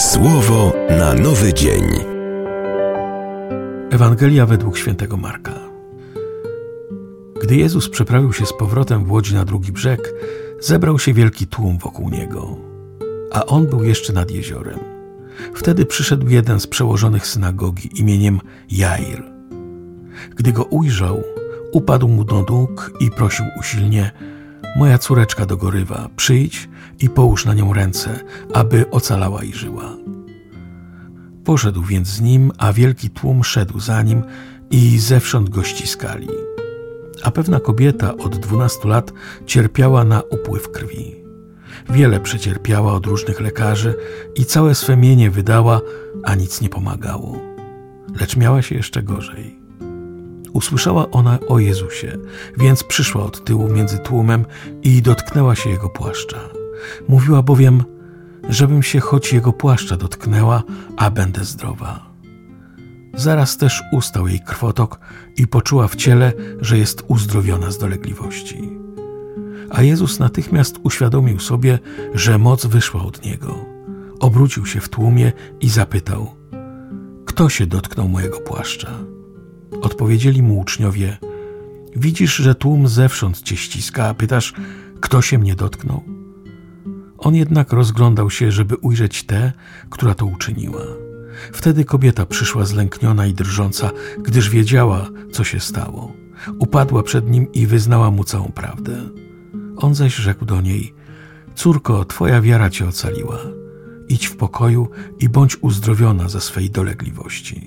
Słowo na nowy dzień. Ewangelia według świętego Marka. Gdy Jezus przeprawił się z powrotem w łodzi na drugi brzeg, zebrał się wielki tłum wokół Niego, a On był jeszcze nad jeziorem. Wtedy przyszedł jeden z przełożonych synagogi imieniem Jair. Gdy go ujrzał, upadł mu do nóg i prosił usilnie: moja córeczka dogorywa, przyjdź i połóż na nią ręce, aby ocalała i żyła. Poszedł więc z nim, a wielki tłum szedł za nim i zewsząd go ściskali. A pewna kobieta od 12 lat cierpiała na upływ krwi. Wiele przecierpiała od różnych lekarzy i całe swe mienie wydała, a nic nie pomagało. Lecz miała się jeszcze gorzej. Usłyszała ona o Jezusie, więc przyszła od tyłu między tłumem i dotknęła się Jego płaszcza. Mówiła bowiem, żebym się choć Jego płaszcza dotknęła, a będę zdrowa. Zaraz też ustał jej krwotok i poczuła w ciele, że jest uzdrowiona z dolegliwości. A Jezus natychmiast uświadomił sobie, że moc wyszła od Niego. Obrócił się w tłumie i zapytał: kto się dotknął mojego płaszcza? Odpowiedzieli mu uczniowie: widzisz, że tłum zewsząd cię ściska, a pytasz, kto się mnie dotknął? On jednak rozglądał się, żeby ujrzeć tę, która to uczyniła. Wtedy kobieta przyszła zlękniona i drżąca, gdyż wiedziała, co się stało. Upadła przed nim i wyznała mu całą prawdę. On zaś rzekł do niej: córko, twoja wiara cię ocaliła. Idź w pokoju i bądź uzdrowiona ze swej dolegliwości.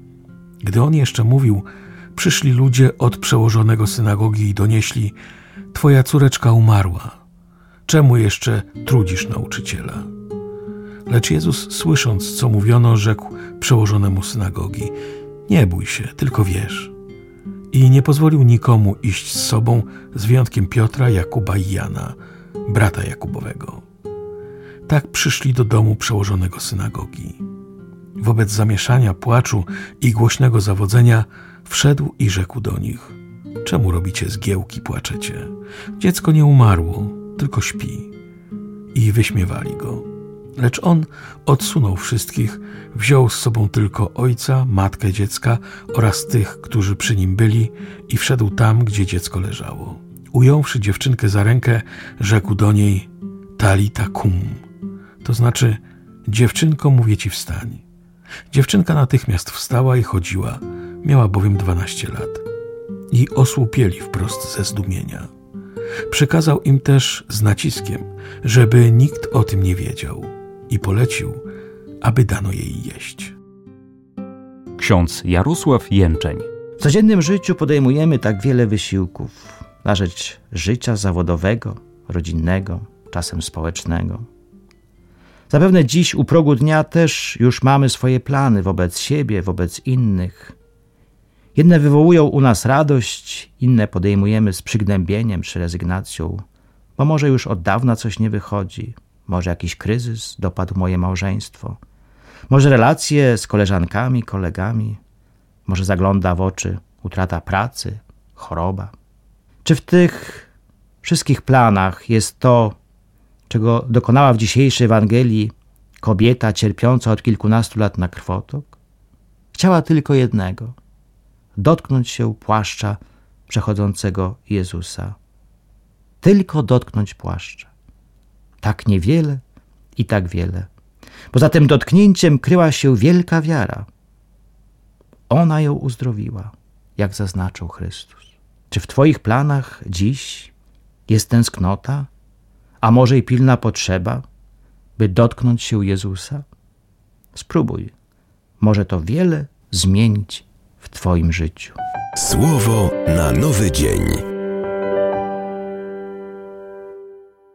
Gdy on jeszcze mówił, przyszli ludzie od przełożonego synagogi i donieśli: twoja córeczka umarła. Czemu jeszcze trudzisz nauczyciela? Lecz Jezus, słysząc, co mówiono, rzekł przełożonemu synagogi: nie bój się, tylko wierz. I nie pozwolił nikomu iść z sobą, z wyjątkiem Piotra, Jakuba i Jana, brata Jakubowego. Tak przyszli do domu przełożonego synagogi. Wobec zamieszania, płaczu i głośnego zawodzenia wszedł i rzekł do nich: czemu robicie zgiełki, płaczecie? Dziecko nie umarło, tylko śpi. I wyśmiewali go. Lecz on odsunął wszystkich, wziął z sobą tylko ojca, matkę dziecka oraz tych, którzy przy nim byli, i wszedł tam, gdzie dziecko leżało. Ująwszy dziewczynkę za rękę, rzekł do niej: talita kum, to znaczy: dziewczynko, mówię ci, wstań. Dziewczynka natychmiast wstała i chodziła, miała bowiem 12 lat. I osłupieli wprost ze zdumienia. Przekazał im też z naciskiem, żeby nikt o tym nie wiedział, i polecił, aby dano jej jeść. Ksiądz Jarosław Jęczeń. W codziennym życiu podejmujemy tak wiele wysiłków na rzecz życia zawodowego, rodzinnego, czasem społecznego. Zapewne dziś u progu dnia też już mamy swoje plany wobec siebie, wobec innych. Jedne wywołują u nas radość, inne podejmujemy z przygnębieniem czy rezygnacją, bo może już od dawna coś nie wychodzi, może jakiś kryzys dopadł moje małżeństwo, może relacje z koleżankami, kolegami, może zagląda w oczy utrata pracy, choroba. Czy w tych wszystkich planach jest to, czego dokonała w dzisiejszej Ewangelii kobieta cierpiąca od kilkunastu lat na krwotok? Chciała tylko jednego: dotknąć się płaszcza przechodzącego Jezusa. Tylko dotknąć płaszcza. Tak niewiele i tak wiele. Bo za tym dotknięciem kryła się wielka wiara. Ona ją uzdrowiła, jak zaznaczył Chrystus. Czy w twoich planach dziś jest tęsknota, a może i pilna potrzeba, by dotknąć się Jezusa? Spróbuj. Może to wiele zmienić w twoim życiu. Słowo na nowy dzień.